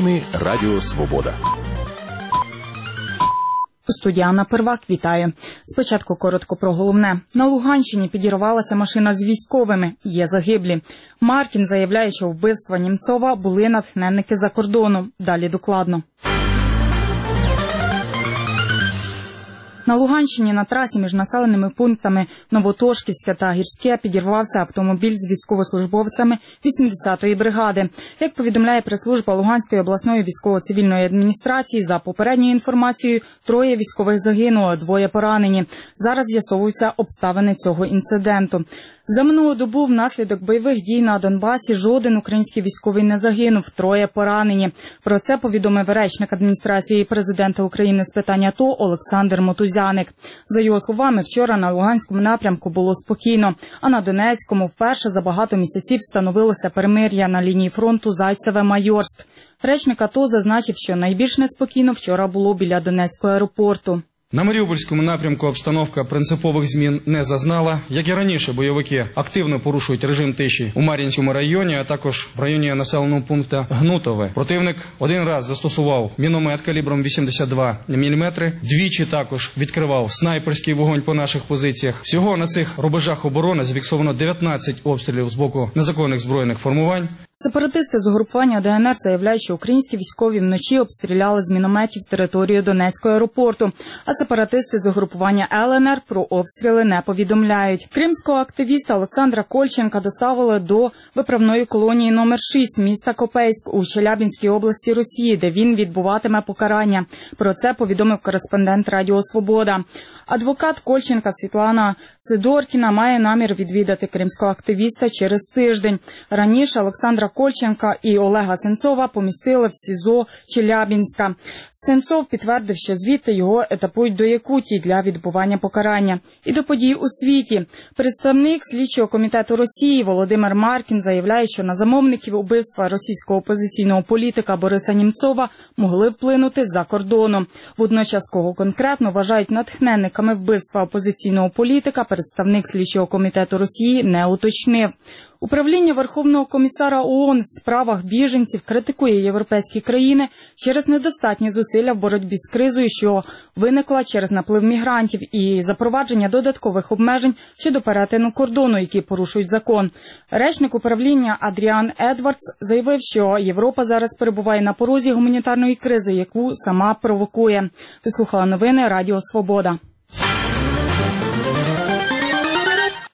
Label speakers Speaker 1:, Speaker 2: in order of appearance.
Speaker 1: Новини Радіо Свобода.
Speaker 2: Студія Анна Первак вітає. Спочатку коротко про головне. На Луганщині підірвалася машина з військовими. Є загиблі. Маркін заявляє, що вбивства Німцова були натхненники за кордоном. Далі докладно. На Луганщині на трасі між населеними пунктами Новотошківське та Гірське підірвався автомобіль з військовослужбовцями 80-ї бригади. Як повідомляє прес-служба Луганської обласної військово-цивільної адміністрації, за попередньою інформацією, 3 військових загинуло, 2 поранені. Зараз з'ясовуються обставини цього інциденту. За минулу добу внаслідок бойових дій на Донбасі жоден український військовий не загинув, 3 поранені. Про це повідомив речник адміністрації президента України з питань АТО Олександр Мотузяник. За його словами, вчора на Луганському напрямку було спокійно, а на Донецькому вперше за багато місяців встановилося перемир'я на лінії фронту Зайцеве-Майорськ. Речник АТО зазначив, що найбільш неспокійно вчора було біля Донецького аеропорту.
Speaker 3: На Маріупольському напрямку обстановка принципових змін не зазнала. Як і раніше, бойовики активно порушують режим тиші у Мар'їнському районі, а також в районі населеного пункту Гнутове. Противник один раз застосував міномет калібром 82 мм, двічі також відкривав снайперський вогонь по наших позиціях. Всього на цих рубежах оборони зафіксовано 19 обстрілів з боку незаконних збройних формувань.
Speaker 2: Сепаратисти з угрупування ДНР заявляють, що українські військові вночі обстріляли з мінометів територію Донецького аеропорту, а сепаратисти з угрупування ЛНР про обстріли не повідомляють. Кримського активіста Олександра Кольченка доставили до виправної колонії номер 6 міста Копейськ у Челябинській області Росії, де він відбуватиме покарання. Про це повідомив кореспондент Радіо Свобода. Адвокат Кольченка Світлана Сидоркіна має намір відвідати кримського активіста через тиждень. Раніше Олександра Кольченка і Олега Сенцова помістили в СІЗО Челябинська. Сенцов підтвердив, що звідти його етапують до Якутії для відбування покарання. І до подій у світі. Представник слідчого комітету Росії Володимир Маркін заявляє, що на замовників убивства російського опозиційного політика Бориса Німцова могли вплинути з-за кордону. Водночас, кого конкретно вважають натхненниками вбивства опозиційного політика, представник слідчого комітету Росії не уточнив. Управління Верховного комісара ООН в справах біженців критикує європейські країни через недостатні зусилля в боротьбі з кризою, що виникла через наплив мігрантів і запровадження додаткових обмежень щодо перетину кордону, які порушують закон. Речник управління Адріан Едвардс заявив, що Європа зараз перебуває на порозі гуманітарної кризи, яку сама провокує. Ви слухали новини Радіо Свобода.